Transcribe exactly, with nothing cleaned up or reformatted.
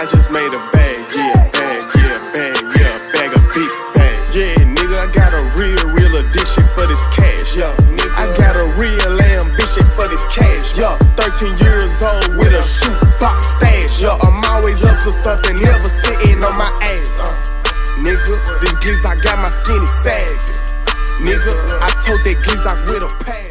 I just made a bag, yeah, bag, yeah, bag, yeah, bag a big bag. Yeah, nigga, I got a real, real addiction for this cash, yeah. Nigga, I got a real ambition for this cash, yeah. thirteen years old with a shoebox stash, yeah. I'm always up to something, never sitting on my ass. Uh, nigga, this giz I got my skinny sagging. Nigga, I told that giz I with a pack.